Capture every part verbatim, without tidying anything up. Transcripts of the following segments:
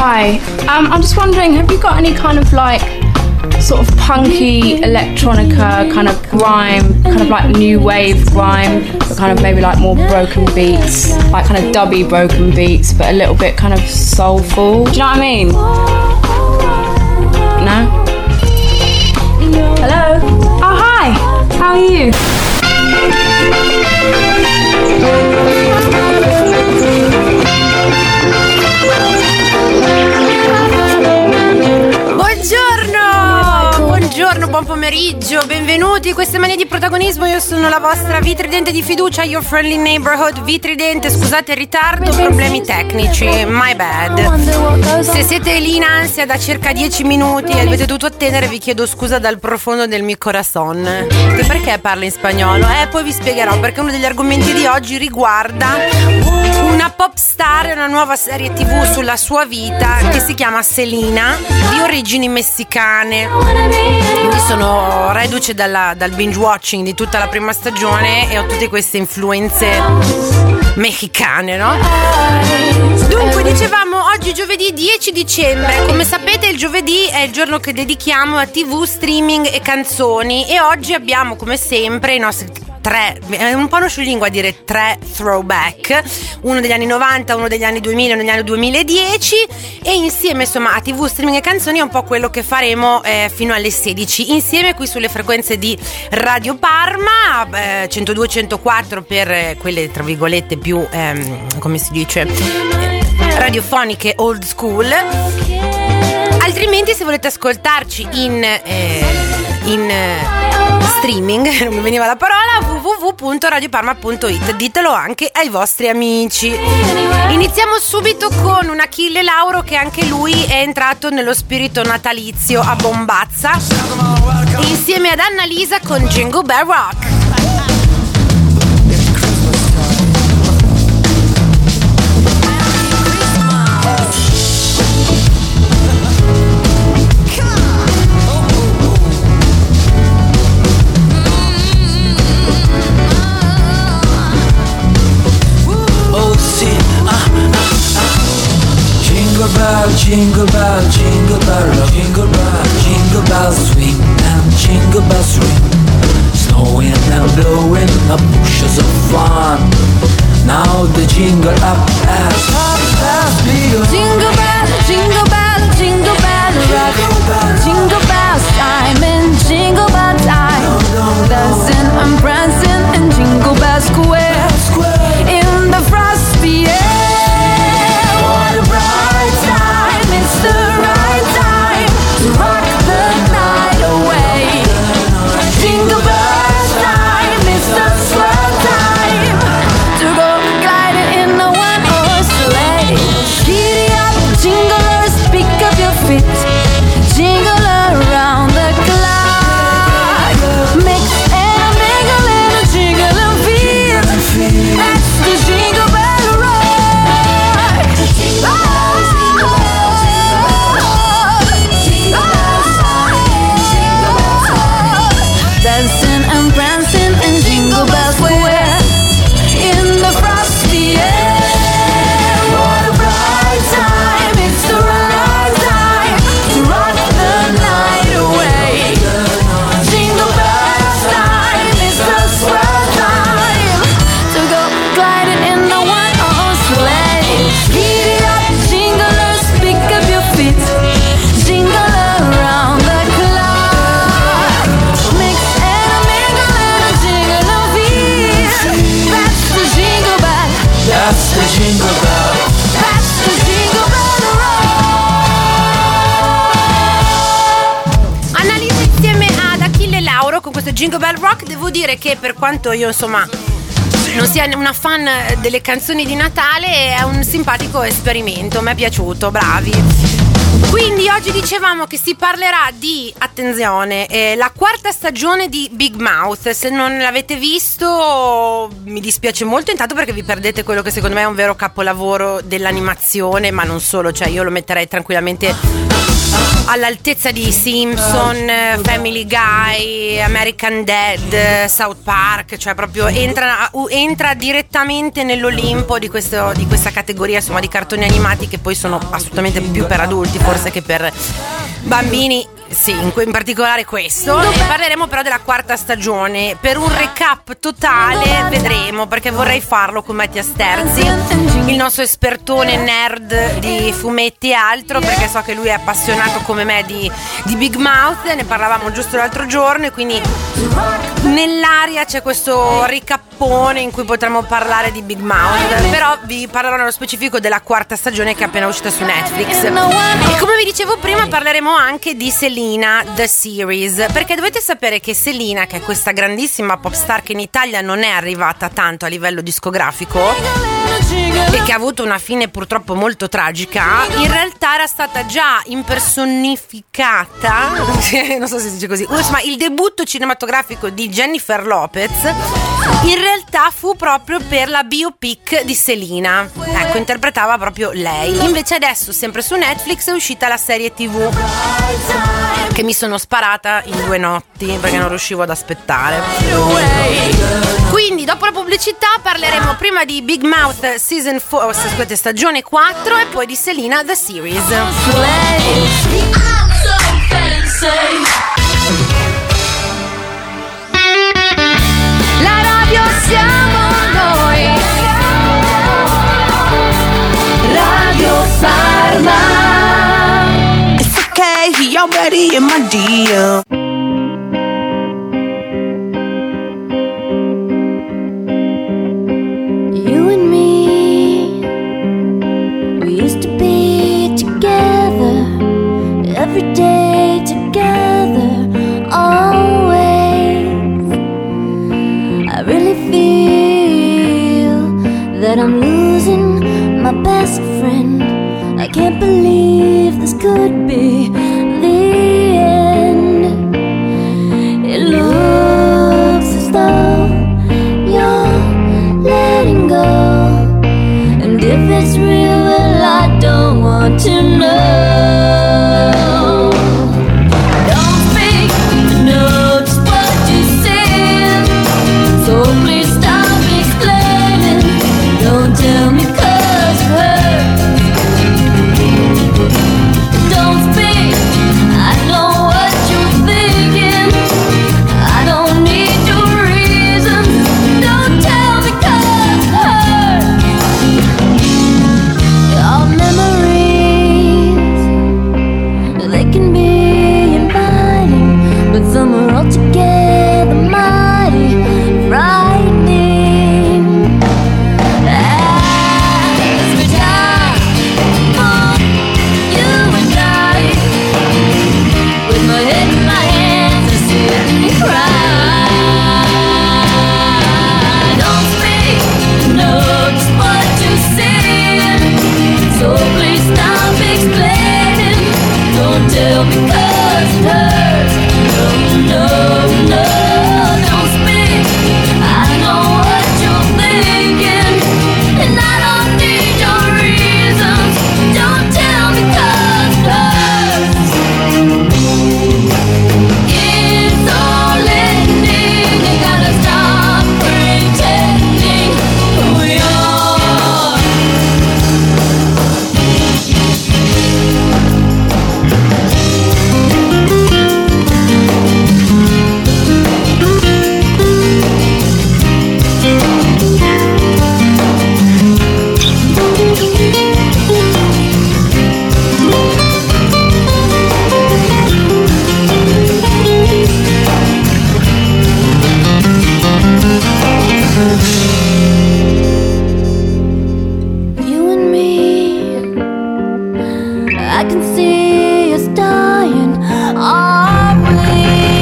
Hi, um, I'm just wondering, have you got any kind of like sort of punky electronica, kind of grime, kind of like new wave grime, but kind of maybe like more broken beats, like kind of dubby broken beats, but a little bit kind of soulful. Do you know what I mean? No? Hello? Oh, hi! How are you? Buongiorno, buon pomeriggio, benvenuti. Queste manie di protagonismo, io sono la vostra Vitridente di fiducia, your friendly neighborhood Vitridente. Scusate il ritardo, problemi tecnici, my bad. Se siete lì in ansia da circa dieci minuti e avete dovuto attendere, vi chiedo scusa dal profondo del mio corazon. E perché parlo in spagnolo? Eh, poi vi spiegherò, perché uno degli argomenti di oggi riguarda una pop star e una nuova serie tv sulla sua vita che si chiama Selena, di origini messicane. Quindi sono reduce dalla, dal binge watching di tutta la prima stagione e ho tutte queste influenze messicane, no? Dunque, dicevamo, oggi giovedì dieci dicembre. Come sapete, il giovedì è il giorno che dedichiamo a tv, streaming e canzoni, e oggi abbiamo, come sempre, i nostri tre, è un po' uno scioglilingua a dire tre throwback, uno degli anni novanta, uno degli anni duemila, uno degli anni duemiladieci, e insieme, insomma, a tv, streaming e canzoni è un po' quello che faremo eh, fino alle sedici insieme qui sulle frequenze di Radio Parma, eh, centodue centoquattro per eh, quelle tra virgolette più ehm, come si dice radiofoniche old school. Altrimenti, se volete ascoltarci in eh, in eh, streaming, non mi veniva la parola, w w w punto radio parma punto it. Ditelo anche ai vostri amici. Iniziamo subito con un Achille Lauro che anche lui è entrato nello spirito natalizio a bombazza, insieme ad Annalisa con Jingle Bell Rock. Jingle bell, jingle bell, jingle bell, jingle bell swing and jingle bell swing. Snowing and blowing up bushes of fun. Now the jingle up as up as begun. Jingle bell, jingle bell, jingle bell rock. Jingle bells time and jingle bell time. Dancing and prancing in Jingle Bell Square. In the frosty air. What a bright time, it's the right time to rock the night away. Jingle bells time, it's the swell time to go gliding in a one-horse sleigh. Giddy up, jinglers, pick up your feet, jingle around the clock. Mix and a mingle and a jingle and feel. That's the Jingle Bell Rock. Dancing and prancing in Jingle Bell Square. In the frosty air. What a bright time, it's the right time to rock the night away. Jingle bells time, it's the swell time to go gliding in the one-horse sleigh. Giddy up, jinglers, pick up your feet, jingle around the clock. Mix and a mingle and a jingle and feel. That's the Jingle Bell. That's the jingle bell. That's the Jingle Bell Rock. Annalisa insieme ad Achille Lauro con questo Jingle Bell Rock. Devo dire che, per quanto io, insomma, non sia una fan delle canzoni di Natale, è un simpatico esperimento, mi è piaciuto, bravi. Quindi oggi dicevamo che si parlerà di, attenzione, eh, la quarta stagione di Big Mouth. Se non l'avete visto mi dispiace molto, intanto perché vi perdete quello che secondo me è un vero capolavoro dell'animazione, ma non solo, cioè io lo metterei tranquillamente all'altezza di Simpson, Family Guy, American Dad, South Park, cioè proprio entra, entra direttamente nell'Olimpo di, questo, di questa categoria, insomma, di cartoni animati che poi sono assolutamente più per adulti forse che per bambini. Sì, in, in particolare questo. E parleremo però della quarta stagione. Per un recap totale vedremo, perché vorrei farlo con Mattias Terzi, il nostro espertone nerd di fumetti e altro, perché so che lui è appassionato come me di, di Big Mouth. Ne parlavamo giusto l'altro giorno e quindi nell'aria c'è questo ricappone in cui potremo parlare di Big Mouth. Però vi parlerò nello specifico della quarta stagione che è appena uscita su Netflix. E come vi dicevo prima parleremo anche di Selena The Series, perché dovete sapere che Selena, che è questa grandissima pop star che in Italia non è arrivata tanto a livello discografico e che ha avuto una fine purtroppo molto tragica, in realtà era stata già impersonificata non so se si dice così, insomma il debutto cinematografico di Jennifer Lopez in realtà fu proprio per la biopic di Selena, ecco, interpretava proprio lei. Invece adesso sempre su Netflix è uscita la serie tivù che mi sono sparata in due notti perché non riuscivo ad aspettare. Quindi dopo la pubblicità parleremo prima di Big Mouth Season quattro, scusate, stagione quattro, e poi di Selena The Series. La radio siamo noi, Radio Parma. He already in my D M. You and me, we used to be together, every day together, always. I really feel that I'm losing my best friend. I can't believe this could be the end. It looks as though you're letting go, and if it's real, well, I don't want to know. Don't speak, I know just what you said, so please stop explaining. Don't tell me 'cause it hurts. Don't speak, I know what you're thinking. I don't need your reasons. Don't tell me 'cause it hurts. Our memories, they can be inviting, but some are altogether mighty frightening. As we die, you and I, with my head in my hands, I sit and cry. Don't speak, know just what you said, so please stop explaining. Don't tell me 'cause it hurts. No, no, no, don't speak. I know what you're thinking, and I don't need your reasons. Don't tell me 'cause it hurts. It's all ending. You gotta stop pretending who we are. You and me, I can see us dying, are we?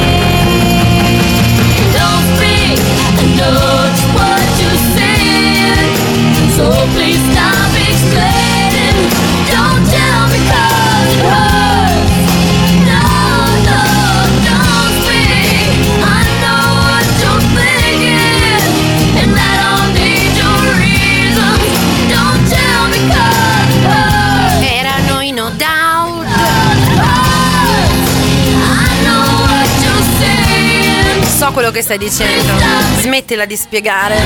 Don't speak, I know just what you said, so please stop explaining. Don't tell me 'cause it hurts. No, no, don't speak. I know what you're thinking, and I don't need your reasons. Don't tell me 'cause it hurts. Erano i No Doubt quello che stai dicendo. Smettila di spiegare.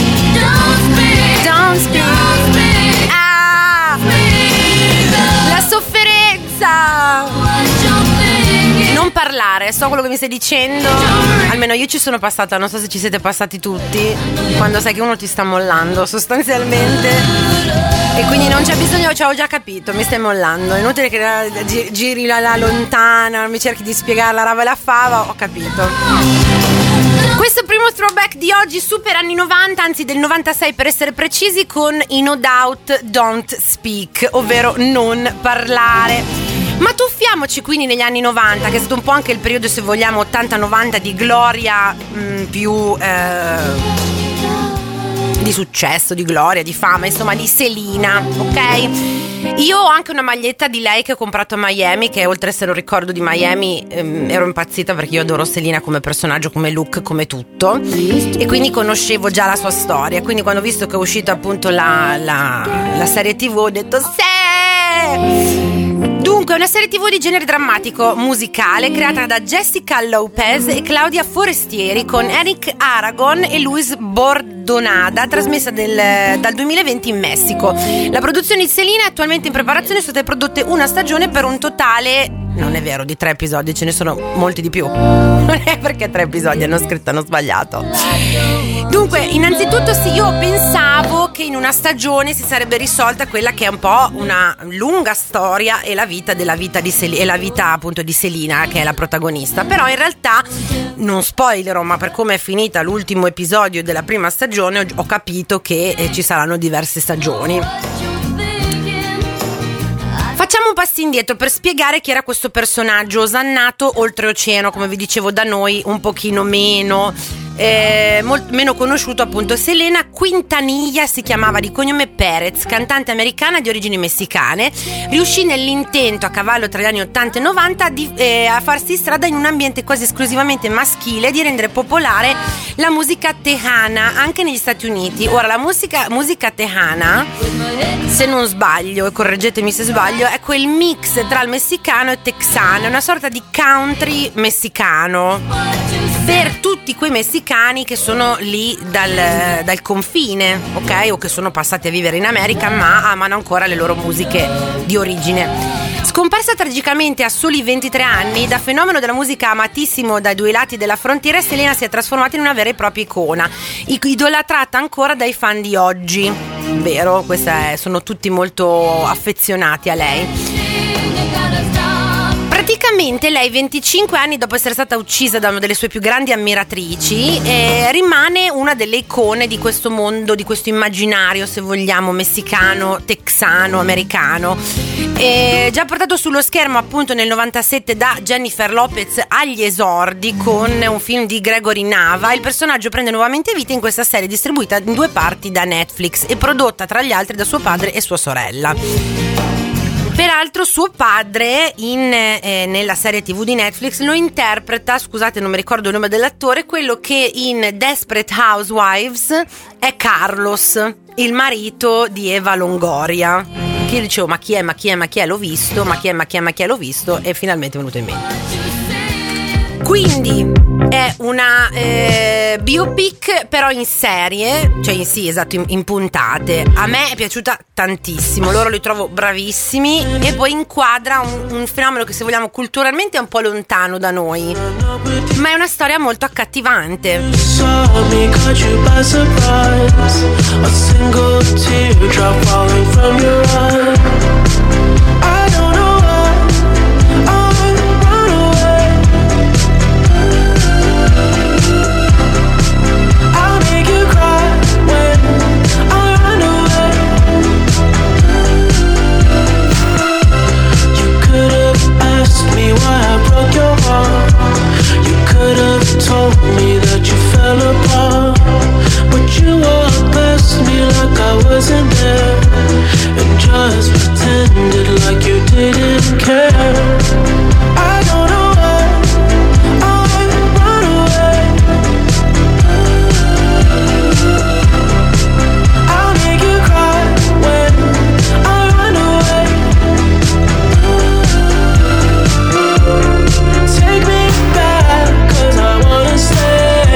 Don't speak. Ah, la sofferenza. Non parlare, so quello che mi stai dicendo. Almeno io ci sono passata, non so se ci siete passati tutti. Quando sai che uno ti sta mollando sostanzialmente, e quindi non c'è bisogno, ci ho già capito, mi stai mollando. È inutile che la, gi- giri là, là lontana, mi cerchi di spiegare la rava e la fava, ho capito. Questo primo throwback di oggi, super anni novanta, anzi del novantasei per essere precisi, con i No Doubt Don't Speak, ovvero non parlare. Ma tuffiamoci quindi negli anni novanta, che è stato un po' anche il periodo, se vogliamo, ottanta novanta di gloria, mh, più eh, di successo, di gloria, di fama, insomma di Selena, ok? Io ho anche una maglietta di lei che ho comprato a Miami, che oltre a essere un ricordo di Miami, ehm, ero impazzita perché io adoro Selena come personaggio, come look, come tutto, e quindi conoscevo già la sua storia. Quindi quando ho visto che è uscita appunto la, la, la serie tivù, ho detto sì! Dunque, è una serie tivù di genere drammatico musicale creata da Jessica Lopez e Claudia Forestieri, con Eric Aragon e Luis Bordonada, trasmessa del, dal duemilaventi in Messico. La produzione di Selena è attualmente in preparazione, sono state prodotte una stagione per un totale... Non è vero, di tre episodi, ce ne sono molti di più. Non è perché tre episodi hanno scritto, hanno sbagliato. Dunque, innanzitutto sì, io pensavo che in una stagione si sarebbe risolta quella che è un po' una lunga storia e la vita della vita di Sel- e la vita appunto di Selena, che è la protagonista. Però in realtà, non spoilerò, ma per come è finita l'ultimo episodio della prima stagione ho, ho capito che eh, ci saranno diverse stagioni. Facciamo un passo indietro per spiegare chi era questo personaggio osannato oltreoceano, come vi dicevo da noi un pochino meno, eh, molto meno conosciuto appunto. Selena Quintanilla si chiamava, di cognome Perez, cantante americana di origini messicane. Riuscì nell'intento, a cavallo tra gli anni ottanta e novanta, di, eh, a farsi strada in un ambiente quasi esclusivamente maschile, di rendere popolare la musica tejana anche negli Stati Uniti. Ora, la musica, musica tejana, se non sbaglio, e correggetemi se sbaglio, è quel mix tra il messicano e texano, è una sorta di country messicano per tutti quei messicani che sono lì dal, dal confine, ok? O che sono passati a vivere in America ma amano ancora le loro musiche di origine. Scomparsa tragicamente a soli ventitré anni, da fenomeno della musica amatissimo dai due lati della frontiera, Selena si è trasformata in una vera e propria icona, idolatrata ancora dai fan di oggi. Vero, questa è, sono tutti molto affezionati a lei. Praticamente lei, venticinque anni dopo essere stata uccisa da una delle sue più grandi ammiratrici, eh, rimane una delle icone di questo mondo, di questo immaginario, se vogliamo, messicano, texano, americano. Eh, già portato sullo schermo appunto nel novantasette da Jennifer Lopez agli esordi con un film di Gregory Nava, il personaggio prende nuovamente vita in questa serie distribuita in due parti da Netflix e prodotta tra gli altri da suo padre e sua sorella. Peraltro suo padre in, eh, nella serie tivù di Netflix lo interpreta, scusate non mi ricordo il nome dell'attore, quello che in Desperate Housewives è Carlos, il marito di Eva Longoria. Che io dicevo ma chi è, ma chi è, ma chi è, l'ho visto, ma chi è, ma chi è, ma chi è, l'ho visto, e finalmente è venuto in mente. Quindi è una eh, biopic però in serie, cioè in, sì esatto, in, in puntate. A me è piaciuta tantissimo, loro li trovo bravissimi e poi inquadra un, un fenomeno che, se vogliamo, culturalmente è un po' lontano da noi, ma è una storia molto accattivante. Told me that you fell apart, but you walked past me like I wasn't there, and just pretended like you didn't care. I don't know why I run away. I'll make you cry when I run away. Take me back, 'cause I wanna stay.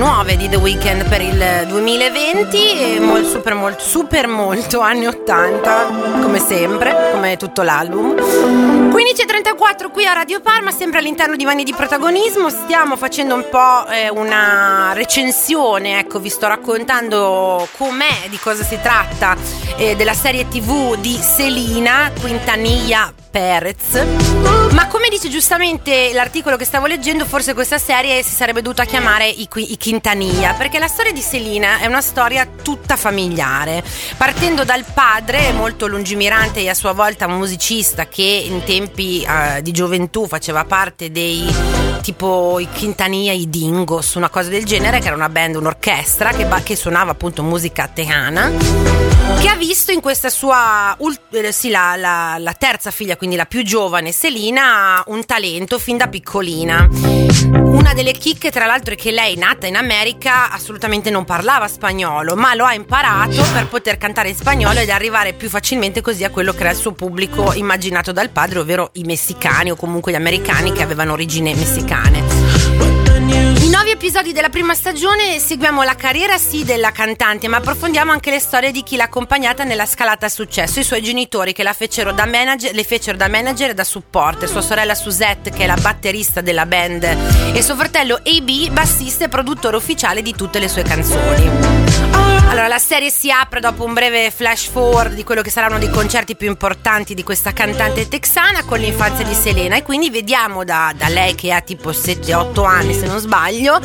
nuove di The Weeknd per il duemilaventi e molto, super molto super molto anni ottanta, come sempre, come tutto l'album. quindici e trentaquattro qui a Radio Parma, sempre all'interno di Mani di Protagonismo. Stiamo facendo un po' eh, una recensione, ecco, vi sto raccontando com'è, di cosa si tratta, eh, della serie tivù di Selena Quintanilla Perez. Ma come dice giustamente l'articolo che stavo leggendo, forse questa serie si sarebbe dovuta chiamare i, i Quintanilla, perché la storia di Selena è una storia tutta familiare, partendo dal padre molto lungimirante e a sua volta musicista, che in tempi uh, di gioventù faceva parte dei tipo i Quintanilla, i Dingos, una cosa del genere, che era una band, un'orchestra che, che suonava appunto musica tejana, che ha visto in questa sua eh, sì, la, la, la terza figlia, quindi la più giovane, Selena, un talento fin da piccolina. Una delle chicche, tra l'altro, è che lei, nata in America, assolutamente non parlava spagnolo, ma lo ha imparato per poter cantare in spagnolo ed arrivare più facilmente così a quello che era il suo pubblico immaginato dal padre, ovvero i messicani o comunque gli americani che avevano origini messicane. In nove episodi della prima stagione seguiamo la carriera sì della cantante, ma approfondiamo anche le storie di chi l'ha accompagnata nella scalata al successo, i suoi genitori che la fecero da manager, le fecero da manager e da supporter, sua sorella Suzette che è la batterista della band e suo fratello A B, bassista e produttore ufficiale di tutte le sue canzoni. Allora, la serie si apre dopo un breve flash forward di quello che saranno dei concerti più importanti di questa cantante texana con l'infanzia di Selena, e quindi vediamo da, da lei che ha tipo sette otto anni se non sbaglio,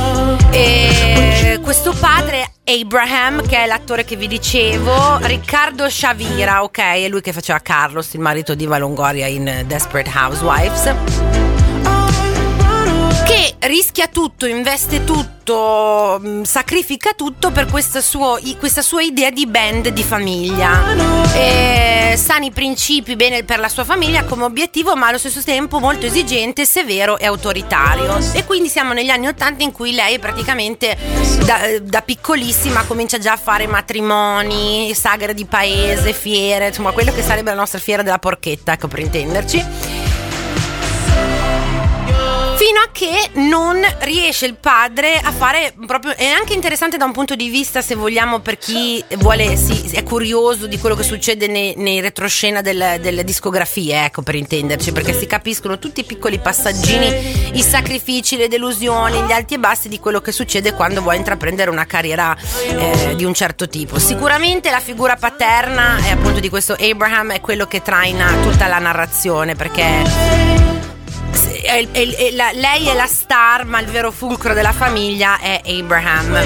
e questo padre Abraham, che è l'attore che vi dicevo, Riccardo Sciavira, ok, è lui che faceva Carlos, il marito di Eva Longoria in Desperate Housewives, che rischia tutto, investe tutto, sacrifica tutto per questa, suo, questa sua idea di band di famiglia. E sani principi, bene per la sua famiglia come obiettivo, ma allo stesso tempo molto esigente, severo e autoritario. E quindi siamo negli anni ottanta in cui lei praticamente da, da piccolissima comincia già a fare matrimoni, sagre di paese, fiere, insomma quello che sarebbe la nostra fiera della porchetta, ecco, per intenderci. Fino a che non riesce il padre a fare proprio, è anche interessante da un punto di vista, se vogliamo, per chi vuole, sì, è curioso di quello che succede nei, nei retroscena del, delle discografie, ecco, per intenderci, perché si capiscono tutti i piccoli passaggini, i sacrifici, le delusioni, gli alti e bassi di quello che succede quando vuoi intraprendere una carriera eh, di un certo tipo. Sicuramente la figura paterna è appunto di questo Abraham, è quello che traina tutta la narrazione, perché È, è, è, la, lei è la star, ma il vero fulcro della famiglia è Abraham.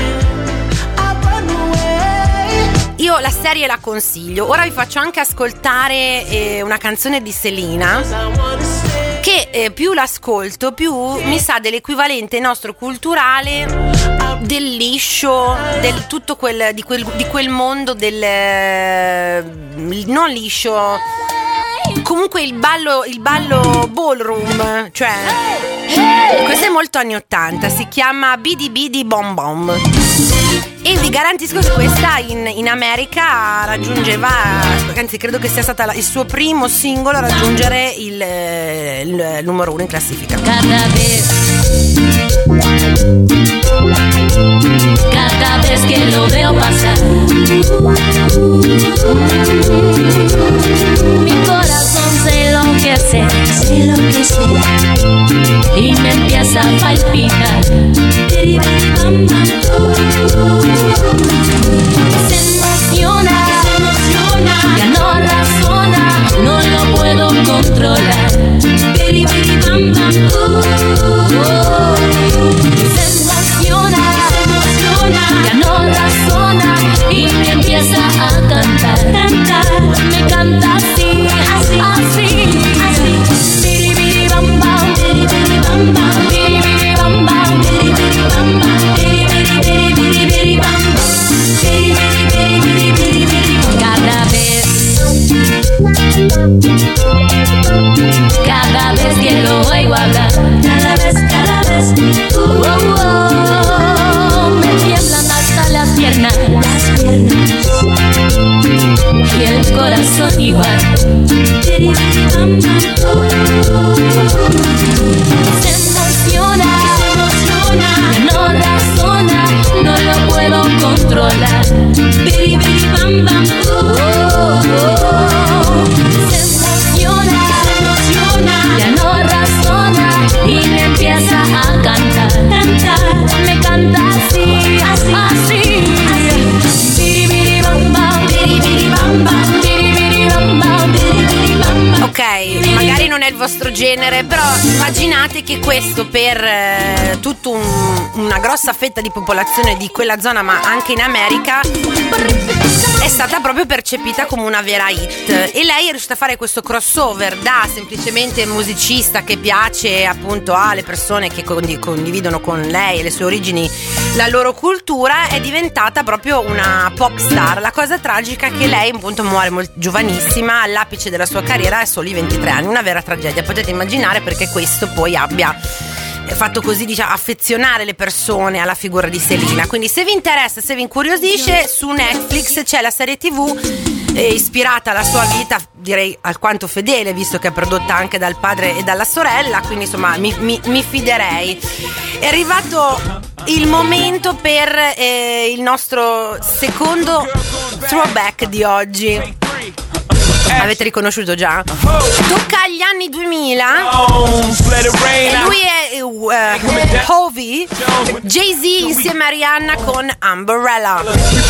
Io la serie la consiglio. Ora vi faccio anche ascoltare eh, una canzone di Selena che eh, più l'ascolto più mi sa dell'equivalente nostro culturale del liscio, del tutto quel di quel, di quel mondo del eh, non liscio, comunque il ballo, il ballo ballroom, cioè questo è molto anni ottanta, si chiama Bidi Bidi Bom Bom e vi garantisco che questa in, in America raggiungeva, anzi credo che sia stata la, il suo primo singolo a raggiungere il, il, il numero uno in classifica. Cada vez, cada vez que lo veo pasar, mi corazón se enloquece, se enloquece y me empieza a palpitar. Se emociona, se emociona, ya no razona, no lo puedo controlar. Se emociona, se emociona, ya no razona y me empieza a cantar, cantar, me canta así, así, así, así. Biri biri bam bam, biri biri bam bam, biri biri bam bam, biri biri bam bam. la. Biri biri bam bam. Oh, oh, oh. Se emociona, se emociona, ya no razona y me empieza a cantar, cantar. Me canta así, así, así. Biri biri bam bam, biri biri bam bam, biri biri bam bam, biri biri bam bam. Ok, magari non è il vostro genere, però immaginate che questo per eh, tutta un, una grossa fetta di popolazione di quella zona, ma anche in America, è stata proprio percepita come una vera hit. E lei è riuscita a fare questo crossover da semplicemente musicista che piace appunto alle persone che condividono con lei e le sue origini la loro cultura, è diventata proprio una pop star. La cosa tragica è che lei appunto muore molto giovanissima, all'apice della sua carriera, a soli ventitré anni, una vera tragedia. Potete immaginare perché questo poi abbia fatto così, diciamo, affezionare le persone alla figura di Selena. Quindi se vi interessa, se vi incuriosisce, su Netflix c'è la serie tv eh, ispirata alla sua vita, direi alquanto fedele, visto che è prodotta anche dal padre e dalla sorella, quindi insomma mi, mi, mi fiderei. È arrivato il momento per eh, il nostro secondo throwback di oggi. Avete riconosciuto già? Tocca agli anni duemila. E lui è uh, Hovey, Jay-Z insieme a Rihanna con Umbrella.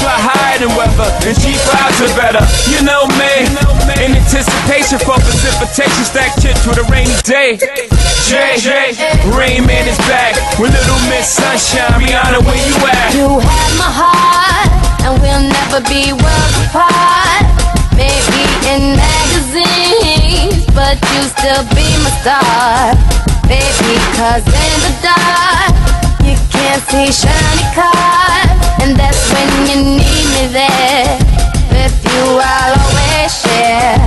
In anticipation for precipitation, stack chips with a rainy day. Jay, Rain Man is back with Little Miss Sunshine. Rihanna, where you at? You have my heart, and we'll never be worlds apart. Maybe in magazines, but you still be my star, baby. Cause in the dark, you can't see shiny cars, and that's when you need me there. With you I'll always share.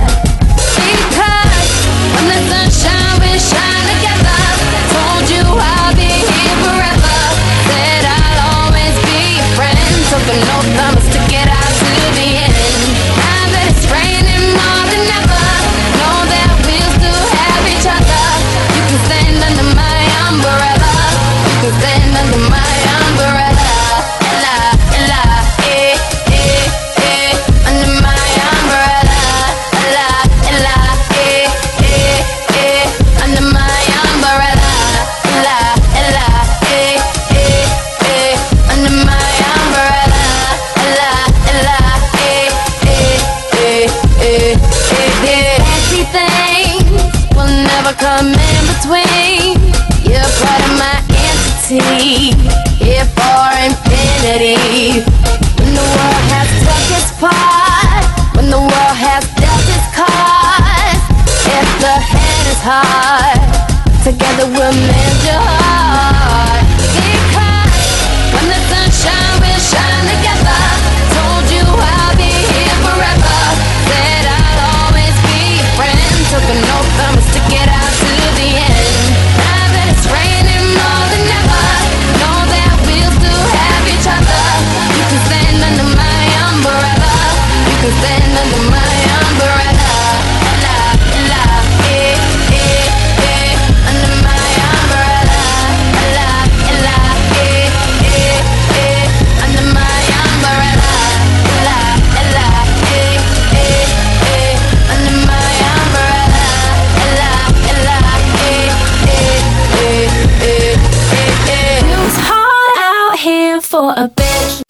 Because when the sunshine will shine together, told you I'll be here forever. Said I'll always be your friend. Took an oath, I'ma stick it out to the end. Now that it's raining more than ever, know that we'll still have each other. You can stand under my umbrella. You can stand under my umbrella. Ella, ella, eh, eh, eh. Under my umbrella. Ella, ella, eh, eh, eh. Under my umbrella. Ella, ella, eh, eh, eh. Under my umbrella. Ella, ella, eh, eh, eh, eh, eh, eh. Fancy things will never come in between. You're part of my entity, here for infinity. When the world has struck its part, when the world has dealt its cards, if the head is hard, together we'll mend your heart. Because when the sunshine will shine together, told you I'll be here forever. Said I'll always be your friend. Took an oath, I'ma stick it out to the end. Now that it's raining more than ever, know that we'll still have each other. You can stand under my umbrella. You can stand under my umbrella. Ella, ella, eh, eh, eh. Under my umbrella. Ella, ella, eh, eh, eh. Under my umbrella. Ella, ella, eh, eh, eh. Under my umbrella. Ella, ella, eh, eh, eh, eh, eh, eh. It's hard out here for a bitch.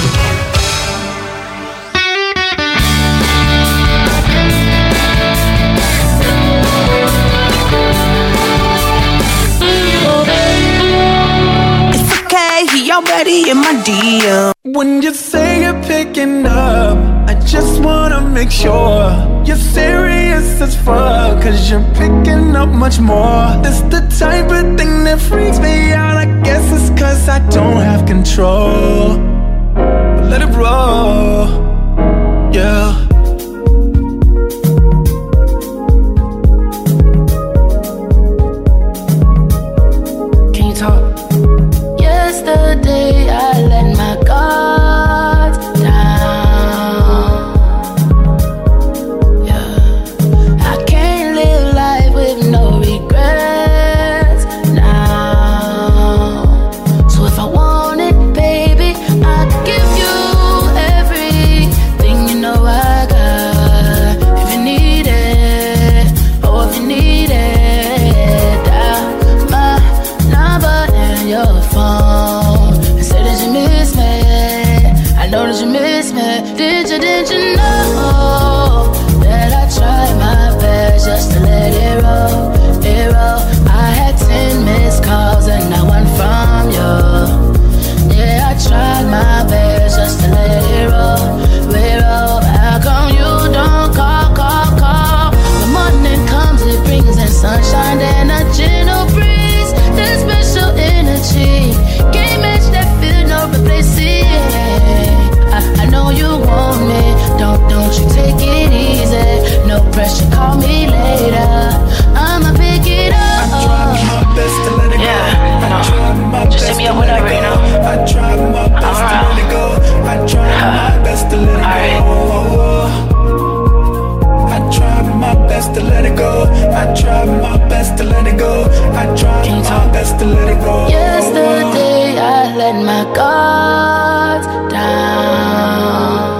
It's okay, he already in my D M. When you say you're picking up, I just wanna make sure you're serious as fuck, cause you're picking up much more. It's the type of thing that freaks me out. I guess it's cause I don't have control, but let it roll, yeah. Can you talk? Yesterday I let my guard down. Yeah, I can't live life with no regrets now. So if I want it, baby, I did you know that I tried my best just to let it roll, it roll? I had ten missed calls and not one from you. Yeah, I tried my best just to let it roll, it roll. How come you don't call, call, call? The morning comes, it brings in sunshine and a gentle breeze. That special energy can't match that feel, no replacing. I, I know you want me, don't, don't you take it easy. No pressure, call me later, I'ma pick it up. I tried my best to let it go. Yeah, I no. tried my Just best hit me to up let whenever, it you go. know. I tried my best to let it go. I tried my best to let it go. I tried my best to let it go. I tried my best to let it go. I tried my best to let it go. Yesterday I let my guard down.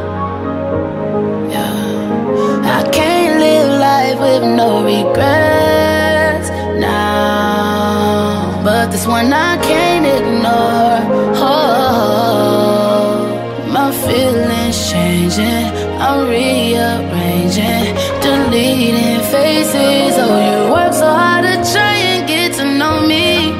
Yeah, I can't live life with no regrets now. But this one I can't ignore. Oh, my feelings changing. I'm rearranging, deleting faces. Oh, you work so hard to try and get to know me.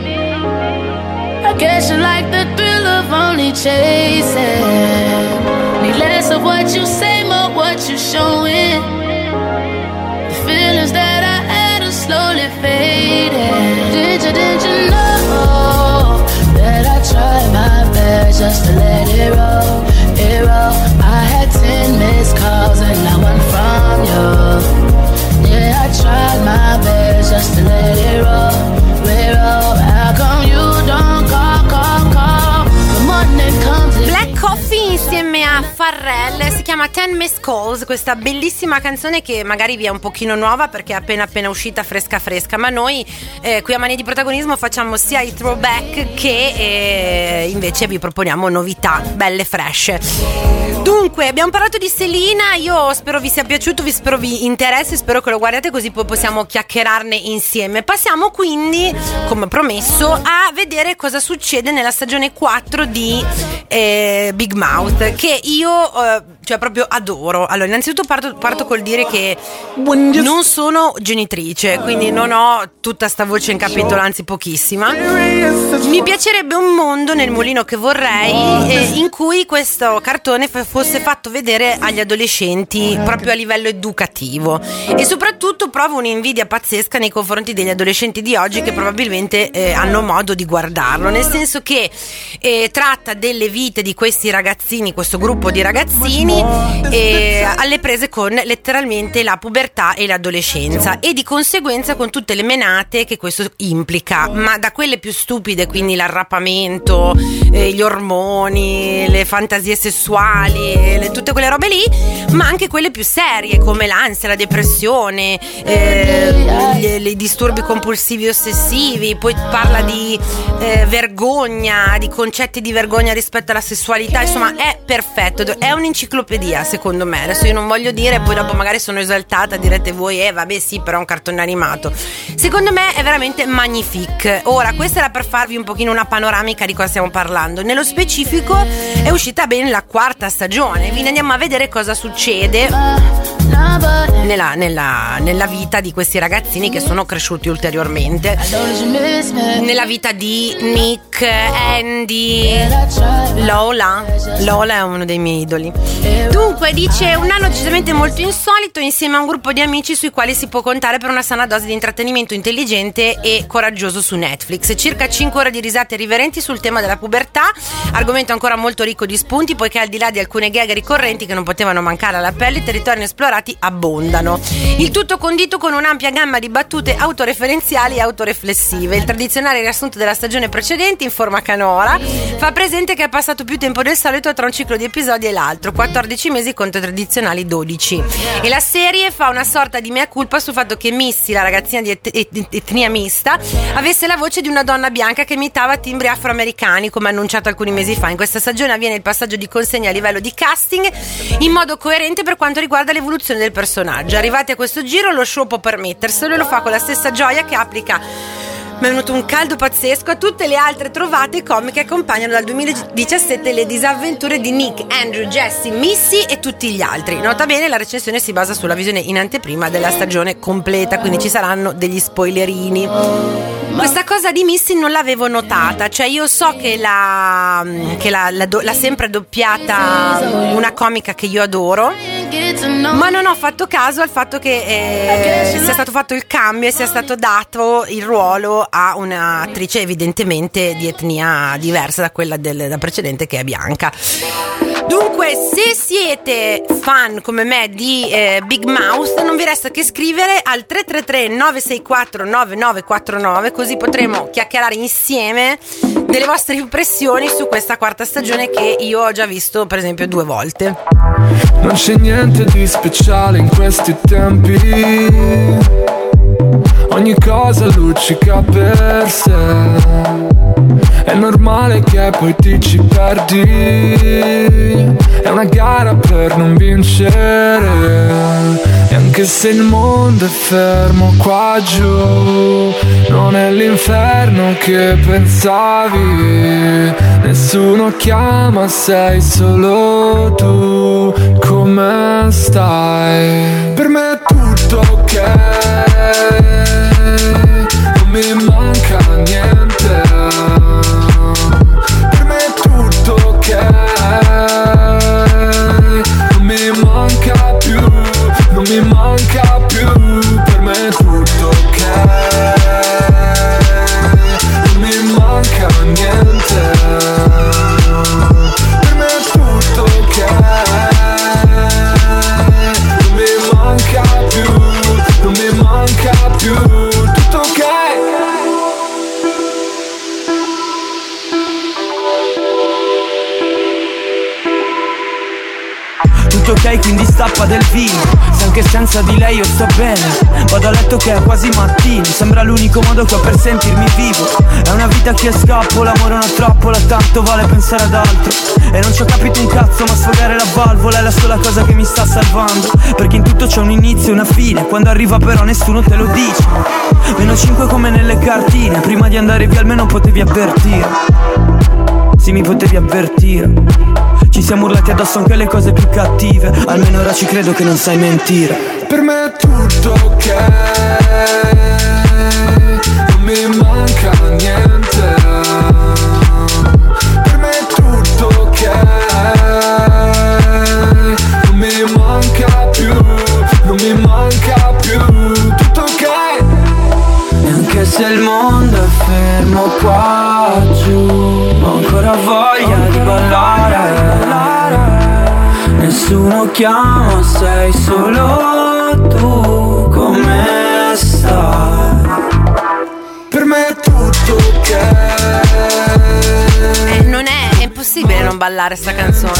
I guess you like the thrill of only chasing. Need less of what you say, more what you showing. The feelings that I had are slowly fading. Did you, did you know that I tried my best just to let it roll, it roll? I had ten missed calls and not one from you. Yeah, I tried my best just to let it roll, it roll. How come you don't call, call, call? The morning comes. Black Coffee insieme a Pharrell, si chiama Ten Missed Calls, questa bellissima canzone che magari vi è un pochino nuova perché è appena appena uscita, fresca fresca, ma noi eh, qui a Mania di Protagonismo facciamo sia i throwback che eh, invece vi proponiamo novità belle fresh. Dunque, abbiamo parlato di Selena, io spero vi sia piaciuto, vi spero vi interessi, spero che lo guardiate così poi possiamo chiacchierarne insieme. Passiamo quindi, come promesso, a vedere cosa succede nella stagione quattro di eh, Big Mouth, che io eh, cioè proprio adoro. Allora, innanzitutto parto, parto col dire che non sono genitrice, quindi non ho tutta sta voce in capitolo, anzi pochissima. Mi piacerebbe un mondo nel mulino che vorrei eh, in cui questo cartone f- fosse fatto vedere agli adolescenti proprio a livello educativo, e soprattutto provo un'invidia pazzesca nei confronti degli adolescenti di oggi che probabilmente eh, hanno modo di guardarlo, nel senso che eh, tratta delle vite di questi ragazzini, questo gruppo di ragazzini eh, alle prese con letteralmente la pubertà e l'adolescenza, e di conseguenza con tutte le menate che questo implica, ma da quelle più stupide, quindi l'arrapamento, eh, gli ormoni, le fantasie sessuali, le, tutte quelle robe lì, ma anche quelle più serie come l'ansia, la depressione, eh, i disturbi compulsivi ossessivi. Poi parla di eh, vergogna, di concetti di vergogna rispetto alla sessualità. Insomma, è perfetto, è un'enciclopedia secondo me. Adesso io non voglio dire, poi dopo magari sono esaltata, direte voi eh vabbè sì, però è un cartone animato. Secondo me è veramente magnifique. Ora, questa era per farvi un pochino una panoramica di cosa stiamo parlando. Nello specifico è uscita ben la quarta stagione, quindi andiamo a vedere cosa succede nella, nella, nella vita di questi ragazzini che sono cresciuti ulteriormente, nella vita di Nick, Andy, Lola. Lola è uno dei miei idoli. Dunque, dice: un anno decisamente molto insolito insieme a un gruppo di amici sui quali si può contare per una sana dose di intrattenimento intelligente e coraggioso su Netflix. Circa cinque ore di risate riverenti sul tema della pubertà, argomento ancora molto ricco di spunti, poiché al di là di alcune gag ricorrenti che non potevano mancare all'appello, i territori esplorati abbondano. Il tutto condito con un'ampia gamma di battute autoreferenziali e autoreflessive. Il tradizionale riassunto della stagione precedente, in forma canora, fa presente che è passato più tempo del solito tra un ciclo di episodi e l'altro, quattordici mesi contro i tradizionali dodici. E la serie fa una sorta di mea culpa sul fatto che Missy, la ragazzina di et- et- etnia mista, avesse la voce di una donna bianca che imitava timbri afroamericani, come annunciato alcuni mesi fa. In questa stagione avviene il passaggio di consegna a livello di casting in modo coerente per quanto riguarda l'evoluzione del personaggio. Arrivati a questo giro, lo show può permetterselo e lo fa con la stessa gioia che applica mi è venuto un caldo pazzesco. A tutte le altre trovate comiche accompagnano dal duemiladiciassette le disavventure di Nick, Andrew, Jesse, Missy e tutti gli altri. Nota bene, la recensione si basa sulla visione in anteprima della stagione completa, quindi ci saranno degli spoilerini. Questa cosa di Missy non l'avevo notata, cioè io so che l'ha, che l'ha, l'ha, l'ha sempre doppiata una comica che io adoro, ma non ho fatto caso al fatto che eh, sia stato fatto il cambio e sia stato dato il ruolo a un'attrice evidentemente di etnia diversa da quella del, da precedente, che è bianca. Dunque, se siete fan come me di eh, Big Mouth, non vi resta che scrivere al tre tre tre nove sei quattro nove nove quattro nove, così potremo chiacchierare insieme delle vostre impressioni su questa quarta stagione che io ho già visto per esempio due volte. Non c'è niente di speciale in questi tempi, ogni cosa luccica per sé. È normale che poi ti ci perdi, è una gara per non vincere. E anche se il mondo è fermo qua giù, non è l'inferno che pensavi. Nessuno chiama, sei solo tu. Come stai? Per me è tutto ok, non mi manca niente. Per me è tutto ok, non mi manca più, non mi manca più. Per me è tutto ok, non mi manca niente. Per me è tutto ok, non mi manca più, non mi manca più. Tutto ok. Tutto ok, quindi stappa del vino. Se anche senza di lei io sto bene. Vado a letto che è quasi mattino. Sembra l'unico modo che ho per sentirmi vivo. È una vita che scappo, l'amore è una trappola. Tanto vale pensare ad altro. E non ci ho capito un cazzo, ma sfogare la valvola è la sola cosa che mi sta salvando. Perché in tutto c'è un inizio e una fine. Quando arriva però nessuno te lo dice. Meno cinque come nelle cartine. Prima di andare via almeno potevi avvertire. Sì, mi potevi avvertire. Ci siamo urlati addosso anche le cose più cattive. Almeno ora ci credo che non sai mentire. Per me è tutto ok, non mi manca niente. Per me è tutto ok, non mi manca più, non mi manca più. Tutto ok. E anche se il mondo è fermo qua giù, ho ancora voglia di ballare. Nessuno chiama, sei solo tu. Come stai? Per me è tutto ok. Eh, non è, è impossibile non ballare sta canzone.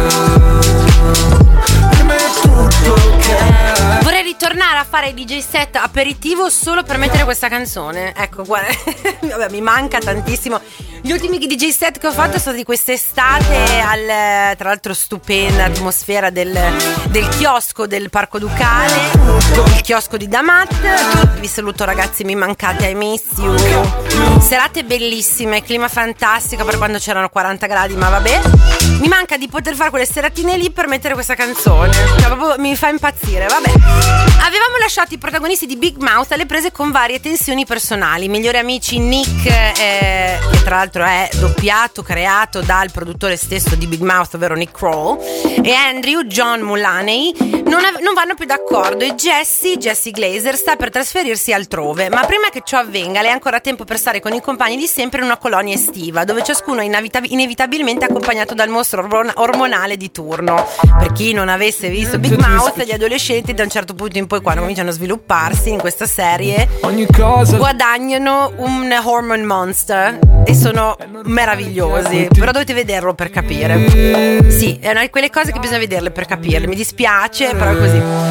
Per me è tutto ok. Vorrei ritornare a fare il D J set aperitivo solo per mettere questa canzone. Ecco, guarda, vabbè, mi manca tantissimo. Gli ultimi D J set che ho fatto sono stati quest'estate al, tra l'altro, stupenda atmosfera del, del chiosco del Parco Ducale, il chiosco di Damat. Vi saluto ragazzi, mi mancate, I miss you. Serate bellissime, clima fantastico per quando c'erano quaranta gradi, ma vabbè. Mi manca di poter fare quelle seratine lì per mettere questa canzone, cioè proprio mi fa impazzire, vabbè. Avevamo lasciato i protagonisti di Big Mouth alle prese con varie tensioni personali. I migliori amici Nick, eh, che tra l'altro è doppiato, creato dal produttore stesso di Big Mouth, ovvero Nick Kroll, e Andrew, John Mulaney, non, av- non vanno più d'accordo, e Jesse, Jesse Glazer, sta per trasferirsi altrove. Ma prima che ciò avvenga, lei ha ancora tempo per stare con i compagni di sempre in una colonia estiva, dove ciascuno è inevita- inevitabilmente accompagnato dal mostro ormon- ormonale di turno. Per chi non avesse visto Big Mouth, gli adolescenti da un certo punto in poi, quando cominciano a svilupparsi in questa serie, ogni cosa guadagnano un hormone monster e sono meravigliosi, però dovete vederlo per capire. Sì, è una di quelle cose che bisogna vederle per capirle. Mi dispiace, però è così.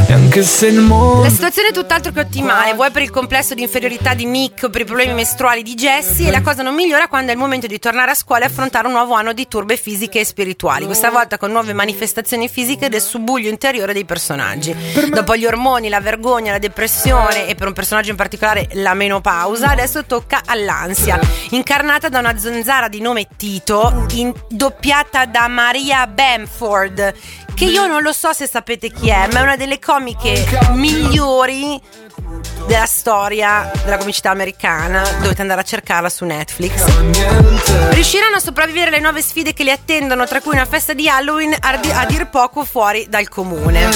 E anche se il mondo... La situazione è tutt'altro che ottimale, vuoi per il complesso di inferiorità di Nick o per i problemi mestruali di Jessie, e la cosa non migliora quando è il momento di tornare a scuola e affrontare un nuovo anno di turbe fisiche e spirituali, questa volta con nuove manifestazioni fisiche del subbuglio interiore dei personaggi. Dopo gli ormoni, la vergogna, la depressione e per un personaggio in particolare la menopausa, adesso tocca all'ansia, incarnata da una zanzara di nome Tito, in, doppiata da Maria Bamford, che io non lo so se sapete chi è, ma è una delle comiche migliori della storia della comicità americana. Dovete andare a cercarla su Netflix. Riusciranno a sopravvivere alle nuove sfide che li attendono, tra cui una festa di Halloween a, di- a dir poco fuori dal comune.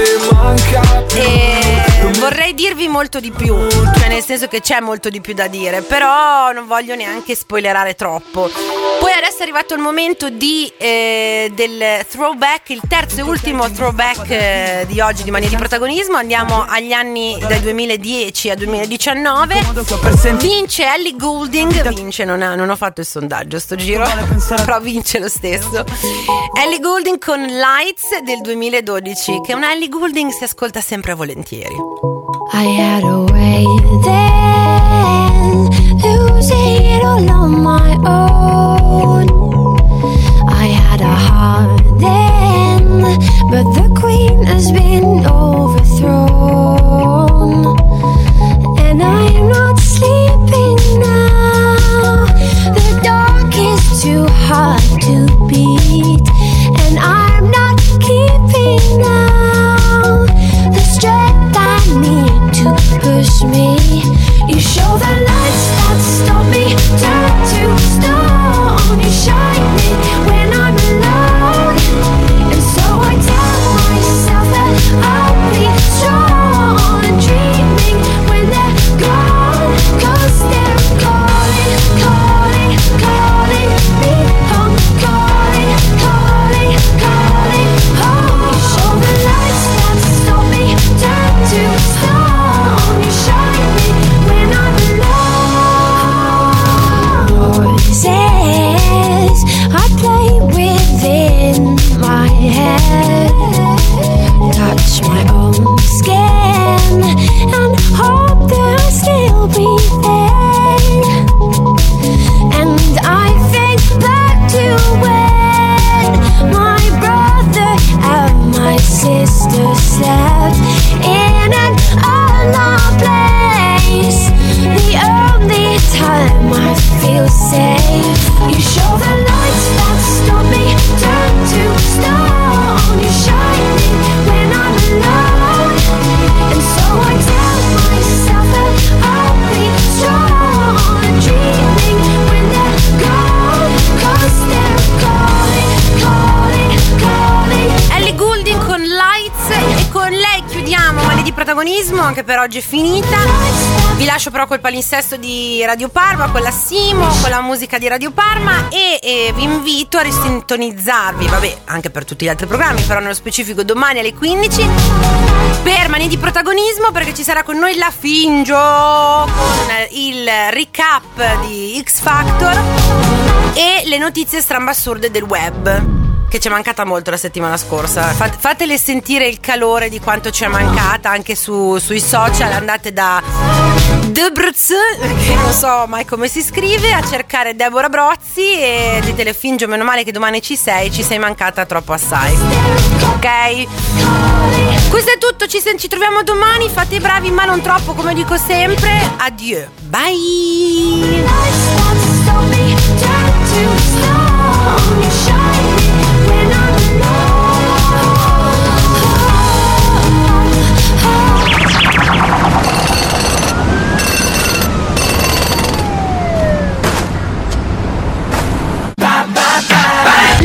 E vorrei dirvi molto di più, cioè nel senso che c'è molto di più da dire, però non voglio neanche spoilerare troppo. Poi adesso è arrivato il momento di eh, del throwback, il terzo e ultimo throwback eh, di oggi di Mania di Protagonismo. Andiamo agli anni dal duemiladieci al duemiladiciannove. Vince Ellie Goulding. Vince, non, ha, non ho fatto il sondaggio sto giro, però vince lo stesso. Ellie Goulding con Lights del duemiladodici, che una Ellie Goulding si ascolta sempre volentieri. I had a way then, losing it all on my own. I had a heart then, but the queen has been overthrown. And I'm not sleeping now, the dark is too hard to beat. And I'm not keeping now the strength I need to push me. You show the lights that stop me, turn to stone. You shine me when I'm alone, and so I tell myself that I'll be strong and dreaming when they're gone, 'cause they're calling, calling, calling me home, calling, calling, calling home. You show the lights that stop me, turn to stone. You shine me when I'm alone. Voices I play within my head, touch my own skin and hope they'll still be there. And I think back to when my brother and my sister slept in an unknown place, the only time I feel safe. You show the lights that stop me, turn to stone. You shine me when I'm alone, and so I tell myself that I'll be strong and dreaming when they're gone, 'cause they're calling, calling, calling. Ellie Goulding con Lights, e con lei chiudiamo Mani di Protagonismo, anche per oggi è finita. Vi lascio però col palinsesto di Radio Parma, con la Simo, con la musica di Radio Parma, e, e vi invito a risintonizzarvi, vabbè, anche per tutti gli altri programmi, però nello specifico domani alle quindici per Mani di Protagonismo, perché ci sarà con noi la Fingio con il recap di X Factor e le notizie strambassurde del web, che ci è mancata molto la settimana scorsa. Fat- fatele sentire il calore di quanto ci è mancata anche su, sui social. Andate da Debrz, che non so mai come si scrive, a cercare Deborah Brozzi e ditele: Fingio, meno male che domani ci sei, ci sei mancata troppo assai. Ok? Questo è tutto, ci, sen- ci troviamo domani, fate i bravi ma non troppo, come dico sempre. Addio, bye.